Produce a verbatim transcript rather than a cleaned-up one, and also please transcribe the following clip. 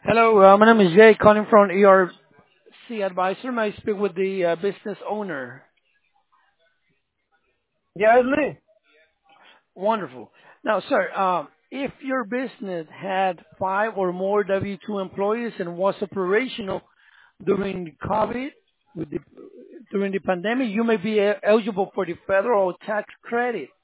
Hello, uh, my name is Jay, calling from E R C Advisor. May I speak with the uh, business owner? Yeah, it's me. Wonderful. Now, sir, um, if your business had five or more W two employees and was operational during the COVID, with the, during the pandemic, you may be e- eligible for the federal tax credit.